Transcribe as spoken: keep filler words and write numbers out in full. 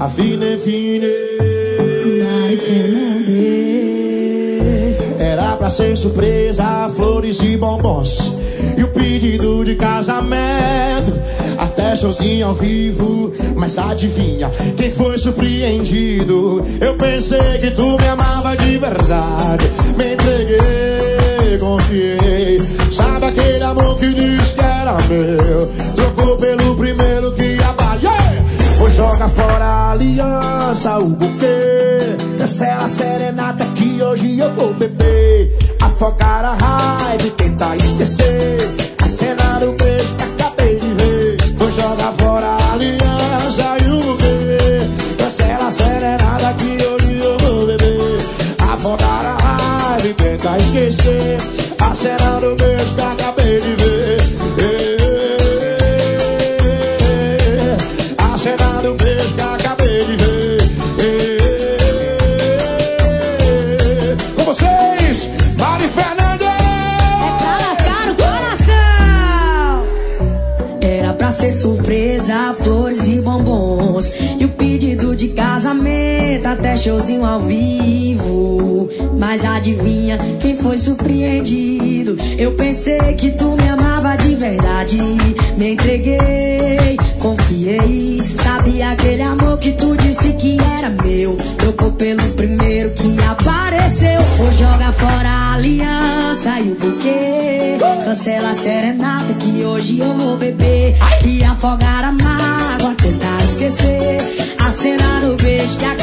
a fine fine. Mari Fernandes. Era pra ser surpresa, flores e bombons e o pedido de casamento, até showzinho ao vivo. Mas adivinha quem foi surpreendido? Eu pensei que tu me amava de verdade, me entreguei, confiei. Sabe aquele amor que diz que era meu? Trocou pelo primeiro que abalhei. Vou jogar fora a aliança, o buquê, cancela a serenata que hoje eu vou beber. Afogar a raiva e tentar esquecer a cena do beijo que acabei de ver. Vou jogar fora a aliança e o buquê, cancela a serenata que hoje eu vou beber. Afogar a raiva e tentar esquecer a cena do beijo que acabei de ver. A cena do beijo que acabei de ver. Com vocês, Mari Fernandes. É pra lascar o coração. Era pra ser surpresa, flores e bombons e o pedido de casamento, até showzinho ao vivo. Mas adivinha quem foi surpreendido? Eu pensei que tu me amava de verdade, me entreguei, confiei. Sabia aquele amor que tu disse que era meu? Trocou pelo primeiro que apareceu. Vou jogar fora a aliança e o buquê, cancela a serenata que hoje eu vou beber. E afogar a mágoa, tentar esquecer a cena do beijo que acabou